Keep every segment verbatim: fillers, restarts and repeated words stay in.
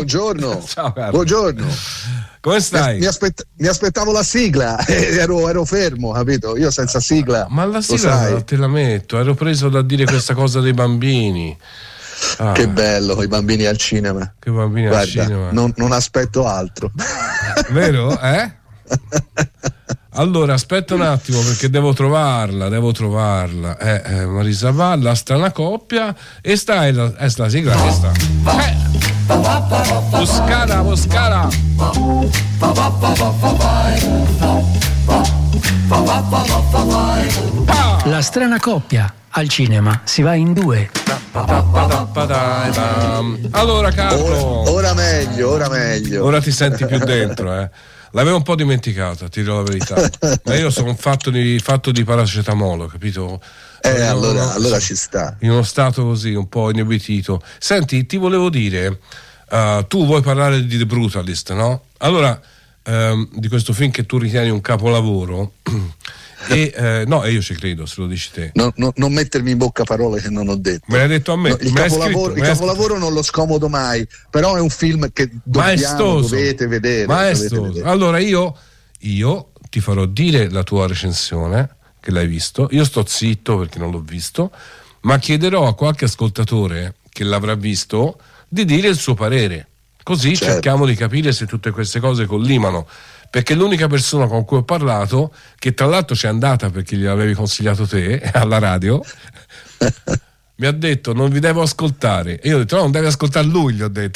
buongiorno. Ciao Carlo. Buongiorno. Come stai? Mi, aspett- mi aspettavo la sigla, ero, ero fermo, capito? Io senza sigla. Ma la sigla te la metto, ero preso da dire questa cosa dei bambini. Ah. Che bello, i bambini al cinema. Che bambini Guarda, al cinema. Non, non aspetto altro. Vero? Eh? Allora aspetta un attimo perché devo trovarla, devo trovarla. Eh, eh, Marisa Valla, strana coppia. E sta è la, è la sigla questa. Eh. Muscara, Muscara. La strana coppia. Al cinema si va in due. Allora Carlo, ora, ora meglio, ora meglio. Ora ti senti più dentro, eh. L'avevo un po' dimenticata, ti dirò la verità. Ma io sono fatto di, fatto di paracetamolo, capito? Eh, no, allora, no, allora ci sta. In uno stato così, un po' inebetito. Senti, ti volevo dire, uh, tu vuoi parlare di The Brutalist, no? Allora, um, di questo film che tu ritieni un capolavoro. E eh, no, e io ci credo, se lo dici te. No, no, non mettermi in bocca parole che non ho detto. Me l'hai detto a me. No, il me capolavoro, il capolavoro non lo scomodo mai, però è un film che dobbiamo, maestoso, dovete vedere. maestoso. Dovete vedere. Allora io, io ti farò dire la tua recensione, che l'hai visto. Io sto zitto perché non l'ho visto, ma chiederò a qualche ascoltatore che l'avrà visto di dire il suo parere. Così certo. Cerchiamo di capire se tutte queste cose collimano. Perché l'unica persona con cui ho parlato, che tra l'altro c'è andata perché gliel'avevi consigliato te alla radio, mi ha detto non vi devo ascoltare. E io ho detto no, non devi ascoltare lui, gli ho detto.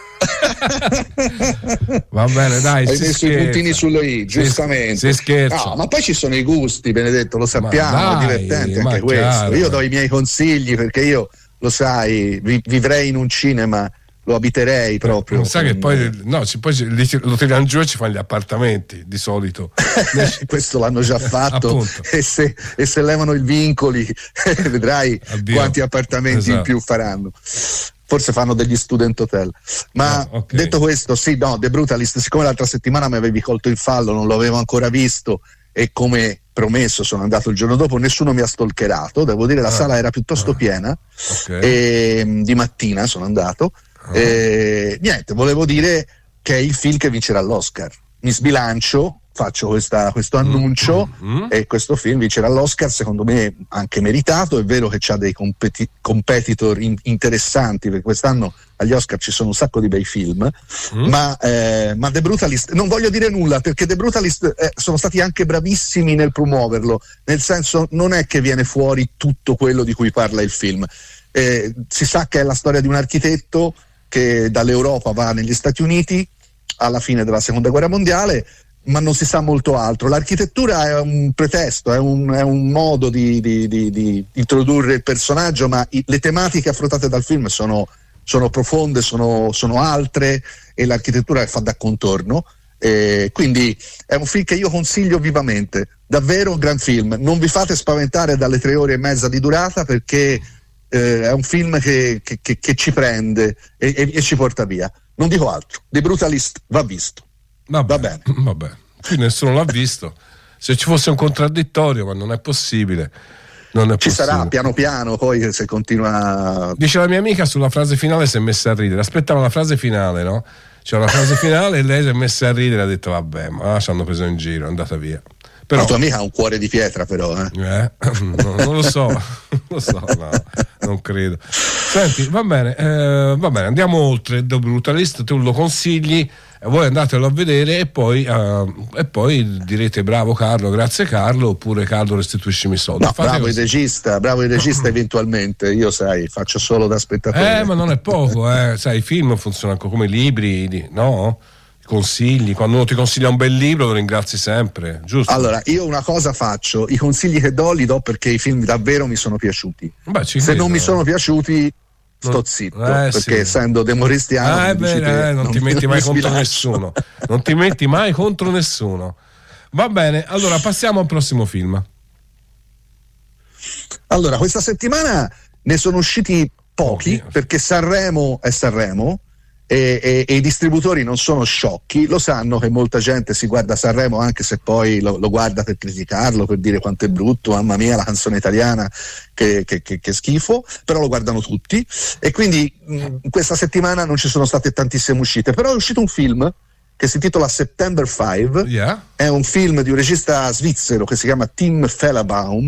Va bene, dai. Hai si messo scherza. i puntini sulle i, giustamente. Si, si scherza. No, ma poi ci sono i gusti, Benedetto, lo sappiamo, Ma dai, è divertente anche ma questo. chiaro. Io do i miei consigli perché io, lo sai, vi- vivrei in un cinema. Lo abiterei proprio. Non sa che poi, no, ci, poi lo tirano giù e ci fanno gli appartamenti di solito. Questo l'hanno già fatto. e, se, e se levano i vincoli, vedrai Addio. Quanti appartamenti esatto. in più faranno. Forse fanno degli student hotel. Ma ah, okay. detto questo, sì, no, The Brutalist, siccome l'altra settimana mi avevi colto in fallo, non lo avevo ancora visto e come promesso sono andato il giorno dopo, nessuno mi ha stalkerato, devo dire la ah. sala era piuttosto ah. piena okay. e di mattina sono andato. Oh. E, niente, volevo dire che è il film che vincerà l'Oscar. Mi sbilancio, faccio questa, questo annuncio mm-hmm. e questo film vincerà l'Oscar, secondo me anche meritato. È vero che c'ha dei competi- competitor in- interessanti, perché quest'anno agli Oscar ci sono un sacco di bei film, mm. ma, eh, ma The Brutalist, non voglio dire nulla perché The Brutalist eh, sono stati anche bravissimi nel promuoverlo, nel senso non è che viene fuori tutto quello di cui parla il film. Eh, si sa che è la storia di un architetto che dall'Europa va negli Stati Uniti alla fine della seconda guerra mondiale, ma non si sa molto altro. L'architettura è un pretesto, è un, è un modo di, di, di, di introdurre il personaggio, ma i, le tematiche affrontate dal film sono, sono profonde, sono, sono altre e l'architettura fa da contorno. E quindi è un film che io consiglio vivamente, davvero un gran film. Non vi fate spaventare dalle tre ore e mezza di durata perché Eh, è un film che, che, che, che ci prende e, e, e ci porta via. Non dico altro. The Brutalist va visto. Vabbè, va bene. Vabbè. Qui nessuno l'ha visto. Se ci fosse un contraddittorio, ma non è possibile. Non è ci possibile. Sarà piano piano, poi se continua. Dice la mia amica sulla frase finale si è messa a ridere. Aspettava la frase finale, no? C'è una frase finale e lei si è messa a ridere e ha detto vabbè, ma ci hanno preso in giro, è andata via. Però, la tua amica ha un cuore di pietra, però. Eh? Eh, no, non lo so, non lo so, no, non credo. Senti, va bene, eh, va bene, andiamo oltre. The Brutalist, tu lo consigli, voi andatelo a vedere e poi, uh, e poi direte bravo Carlo, grazie Carlo, oppure Carlo restituiscimi i soldi. No, bravo il regista, bravo il regista eventualmente, io sai, faccio solo da spettatore. Eh, ma non è poco, eh, sai, i film funzionano come i libri, no? Consigli, quando uno ti consiglia un bel libro lo ringrazi sempre, giusto? Allora, io una cosa faccio, i consigli che do li do perché i film davvero mi sono piaciuti. Beh, ci se credo. Non mi sono piaciuti sto zitto, eh, perché sì. essendo demoristiano ah, beh, eh, non, non ti metti mai contro sbilancio. nessuno non ti metti mai contro nessuno. Va bene, allora passiamo al prossimo film. Allora, questa settimana ne sono usciti pochi, pochi. Perché Sanremo è Sanremo E, e, e i distributori non sono sciocchi, lo sanno che molta gente si guarda Sanremo anche se poi lo, lo guarda per criticarlo, per dire quanto è brutto, mamma mia la canzone italiana che, che, che, che schifo, però lo guardano tutti e quindi mh, questa settimana non ci sono state tantissime uscite, però è uscito un film che si intitola September five, yeah. È un film di un regista svizzero che si chiama Tim Fellabaum.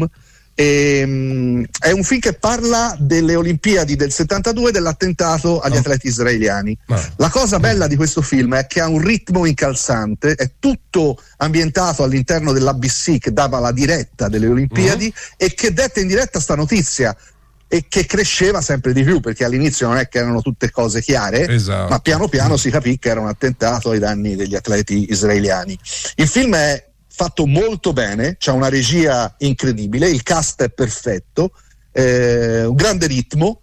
E, um, è un film che parla delle Olimpiadi del settantadue, dell'attentato agli oh. atleti israeliani. Oh. La cosa bella di questo film è che ha un ritmo incalzante, è tutto ambientato all'interno dell'A B C che dava la diretta delle Olimpiadi mm. e che detta in diretta sta notizia e che cresceva sempre di più, perché all'inizio non è che erano tutte cose chiare, esatto. ma piano piano mm. si capì che era un attentato ai danni degli atleti israeliani. Il film è fatto molto bene, c'è una regia incredibile, il cast è perfetto, eh, un grande ritmo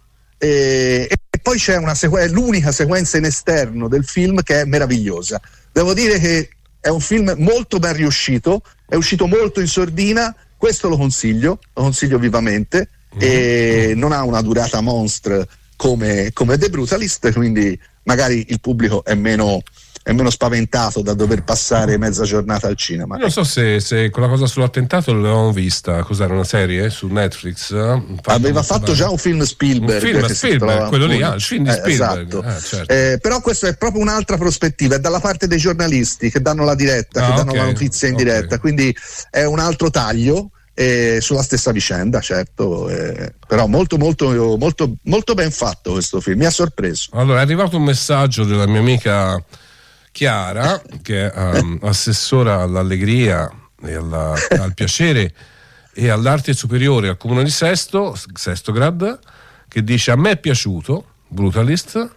eh, e poi c'è una sequ- l'unica sequenza in esterno del film che è meravigliosa. Devo dire che è un film molto ben riuscito, è uscito molto in sordina, questo lo consiglio, lo consiglio vivamente mm-hmm. e non ha una durata monstre come, come The Brutalist, quindi magari il pubblico è meno è meno spaventato da dover passare mezza giornata al cinema. Non so se, se quella cosa sull'attentato l'avevamo vista, cos'era, una serie su Netflix? Aveva fatto bene. Già un film Spielberg. Un film Spielberg, quello lì, ah, il film di Spielberg. Eh, esatto. ah, certo. eh, però questo è proprio un'altra prospettiva, è dalla parte dei giornalisti che danno la diretta, ah, che danno okay. la notizia in okay. diretta, quindi è un altro taglio. Eh, sulla stessa vicenda, certo, eh, però molto molto molto molto ben fatto questo film, mi ha sorpreso. Allora è arrivato un messaggio della mia amica Chiara, che è um, assessora all'allegria e alla, al piacere e all'arte superiore al comune di Sesto, Sestograd, che dice: a me è piaciuto Brutalist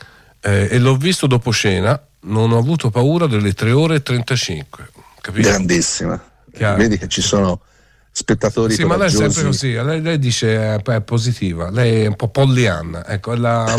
eh, e l'ho visto dopo cena, non ho avuto paura delle tre ore e trentacinque. Capito? Grandissima. Chiaro. Vedi che ci sono spettatori sì, coraggiosi. Ma lei è sempre così, lei, lei dice è, è positiva, lei è un po' Pollyanna, ecco, la...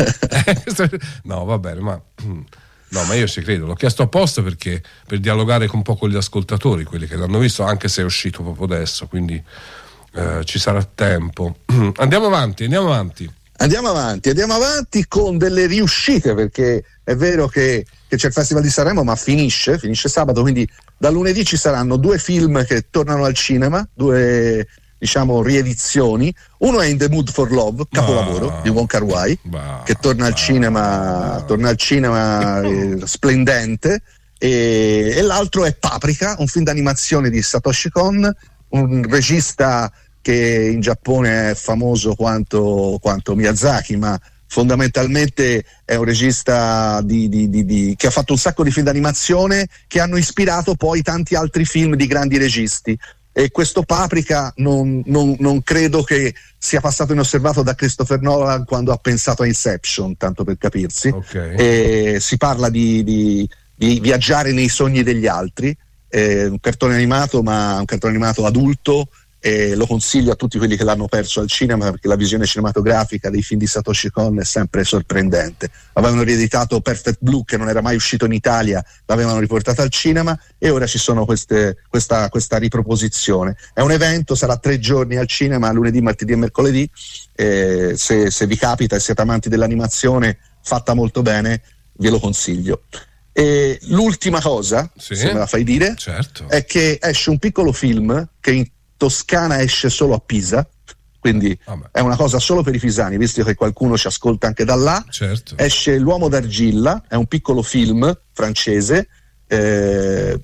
no va bene, ma no, ma io ci credo, l'ho chiesto apposta perché per dialogare un po' con gli ascoltatori, quelli che l'hanno visto, anche se è uscito proprio adesso, quindi eh, ci sarà tempo. Andiamo avanti, andiamo avanti. Andiamo avanti, andiamo avanti con delle riuscite, perché è vero che, che c'è il Festival di Sanremo, ma finisce, finisce sabato, quindi da lunedì ci saranno due film che tornano al cinema, due diciamo riedizioni. Uno è In the Mood for Love, capolavoro bah, di Wong Kar-wai, bah, che torna al bah, cinema, bah. torna al cinema eh, splendente, e, e l'altro è Paprika, un film d'animazione di Satoshi Kon, un regista che in Giappone è famoso quanto, quanto Miyazaki, ma fondamentalmente è un regista di, di, di, di, che ha fatto un sacco di film d'animazione che hanno ispirato poi tanti altri film di grandi registi. E questo Paprika non, non, non credo che sia passato inosservato da Christopher Nolan quando ha pensato a Inception, tanto per capirsi. Okay. E si parla di, di, di viaggiare nei sogni degli altri, è un cartone animato, ma un cartone animato adulto, e lo consiglio a tutti quelli che l'hanno perso al cinema, perché la visione cinematografica dei film di Satoshi Kon è sempre sorprendente. Avevano rieditato Perfect Blue, che non era mai uscito in Italia, l'avevano riportato al cinema, e ora ci sono queste, questa, questa riproposizione. È un evento, sarà tre giorni al cinema, lunedì, martedì e mercoledì. Eh, se, se vi capita e siete amanti dell'animazione fatta molto bene, ve lo consiglio. E l'ultima cosa, sì, se me la fai dire, certo, è che esce un piccolo film che in Toscana esce solo a Pisa, quindi Vabbè. è una cosa solo per i pisani, visto che qualcuno ci ascolta anche da là. Certo. Esce L'uomo d'argilla, è un piccolo film francese, eh,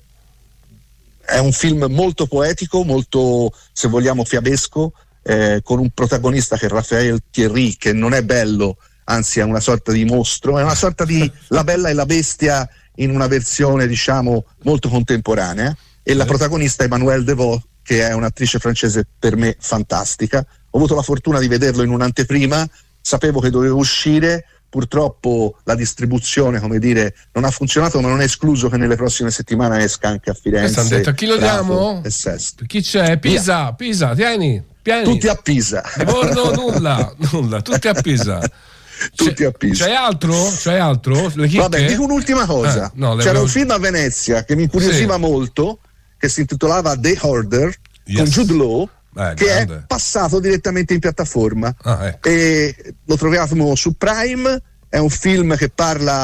è un film molto poetico, molto, se vogliamo, fiabesco, eh, con un protagonista che è Raphaël Thierry, che non è bello, anzi è una sorta di mostro, è una sorta di La Bella e la Bestia in una versione, diciamo, molto contemporanea, e la protagonista è Emmanuelle Devaux, che è un'attrice francese per me fantastica. Ho avuto la fortuna di vederlo in un'anteprima, sapevo che dovevo uscire, purtroppo la distribuzione, come dire, non ha funzionato, ma non è escluso che nelle prossime settimane esca anche a Firenze. Detto, chi lo diamo? E Sesto. Chi c'è? Pisa, Via. Pisa, tieni, tieni. Tutti a Pisa. Livorno nulla, nulla, tutti a Pisa. Tutti c'è, a Pisa. C'è altro? C'è altro? Vabbè, dico un'ultima cosa. Eh, no, C'era avevo... un film a Venezia che mi incuriosiva sì. molto, che si intitolava The Hoarder, yes. con Jude Law, eh, che grande. È passato direttamente in piattaforma. Ah, ecco. E lo troviamo su Prime. È un film che parla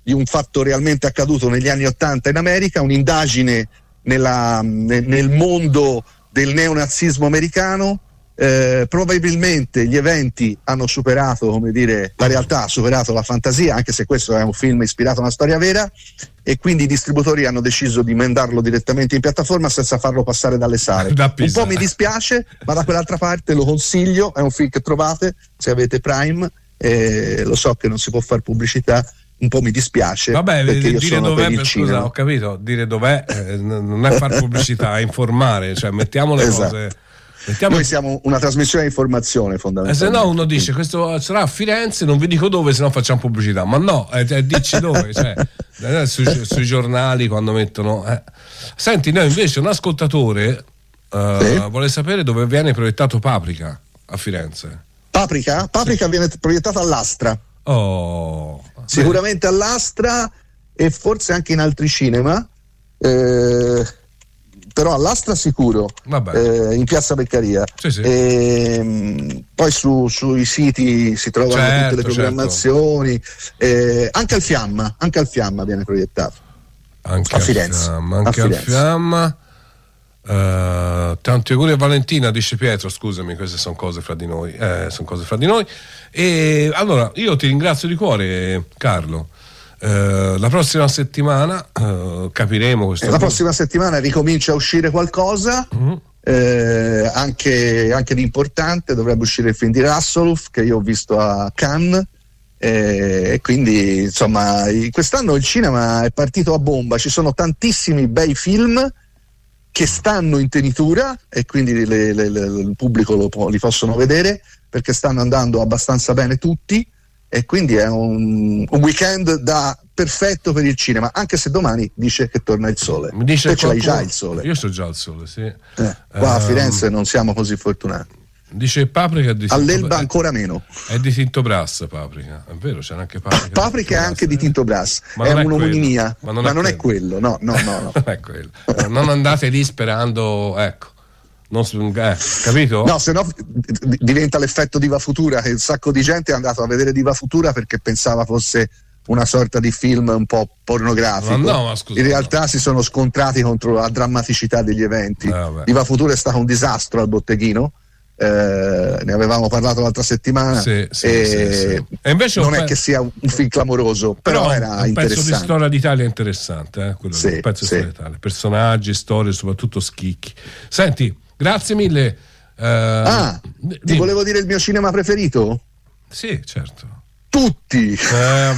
di un fatto realmente accaduto negli anni Ottanta in America, un'indagine nella, nel, nel mondo del neonazismo americano. Eh, probabilmente gli eventi hanno superato, come dire, la realtà ha superato la fantasia, anche se questo è un film ispirato a una storia vera, e quindi i distributori hanno deciso di mandarlo direttamente in piattaforma senza farlo passare dalle sale. Un po' mi dispiace, ma da quell'altra parte lo consiglio, è un film che trovate se avete Prime, eh, lo so che non si può fare pubblicità, un po' mi dispiace. Vabbè, perché io dire sono dov'è, per il scusa, cinema. ho capito, dire dov'è eh, non è far pubblicità, è informare, cioè mettiamo le esatto. cose. Mettiamo... Noi siamo una trasmissione di informazione fondamentalmente. Eh, se no uno dice questo sarà a Firenze, non vi dico dove, se no facciamo pubblicità. Ma no, eh, eh, dici dove, cioè, eh, sui, sui giornali quando mettono. Eh. Senti, noi invece un ascoltatore uh, sì? vuole sapere dove viene proiettato Paprika a Firenze. Paprika? Paprika sì. Viene proiettata all'Astra. Oh, sicuramente beh. all'Astra e forse anche in altri cinema. Eh, però all'Astra sicuro, eh, in Piazza Beccaria. Sì, sì. E, poi su, sui siti si trovano certo, tutte le programmazioni, certo. eh, anche al Fiamma, anche al Fiamma viene proiettato. Anche a Firenze. Fiamma, anche a al Firenze. Fiamma. Uh, tanti auguri a Valentina, dice Pietro, scusami, queste sono cose fra di noi, eh, sono cose fra di noi. E allora io ti ringrazio di cuore, Carlo. Uh, la prossima settimana uh, capiremo questo. La prossima settimana ricomincia a uscire qualcosa, uh-huh. eh, anche, anche di importante. Dovrebbe uscire il film di Rassolov che io ho visto a Cannes, e eh, quindi insomma quest'anno il cinema è partito a bomba, ci sono tantissimi bei film che stanno in tenitura e quindi le, le, le, il pubblico lo, li possono vedere perché stanno andando abbastanza bene tutti. E quindi è un, un weekend da perfetto per il cinema, anche se domani dice che torna il sole. Mi dice te ce l'hai già il sole. Io so già il sole, sì. Eh, qua um, a Firenze non siamo così fortunati. Dice Paprika di all'Elba ancora meno. È di Tinto Brass Paprika, è vero, c'è anche Paprika. Paprika è anche di Tinto Brass, è un'omonimia, ma non, ma è, non è quello, no, no, no, no. non è quello. Non andate lì sperando, ecco. Non, eh, capito? No, se no d- diventa l'effetto Diva Futura, che un sacco di gente è andato a vedere Diva Futura perché pensava fosse una sorta di film un po' pornografico. Ma no, ma scusa, in realtà no. si sono scontrati contro la drammaticità degli eventi. Eh, Diva Futura è stato un disastro al botteghino. Eh, ne avevamo parlato l'altra settimana sì, sì, e, sì, sì. E invece non pe- è che sia un film clamoroso, però, però era un interessante. pezzo di storia d'Italia interessante, eh? Quello sì, un pezzo sì. di storia d'Italia, personaggi, storie, soprattutto schicchi. Senti, grazie mille. Uh, ah, ti dimmi. Volevo dire il mio cinema preferito? Sì, certo. Tutti. Eh,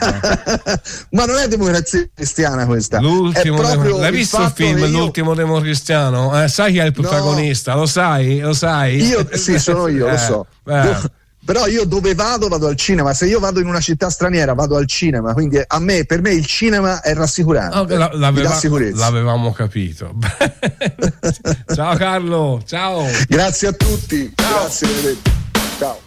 ma non è Democrazia Cristiana questa. L'ultimo è demo... L'hai visto il film io... L'ultimo Democristiano? Eh, sai chi è il protagonista? No. Lo sai? Lo sai? Io sì, sono io, eh, lo so. Eh. Però io dove vado vado al cinema. Se io vado in una città straniera vado al cinema, quindi a me, per me il cinema è rassicurante. Okay, la, l'aveva, mi dà sicurezza. L'avevamo capito. Ciao Carlo, ciao. Grazie a tutti. Ciao. Grazie. Ciao.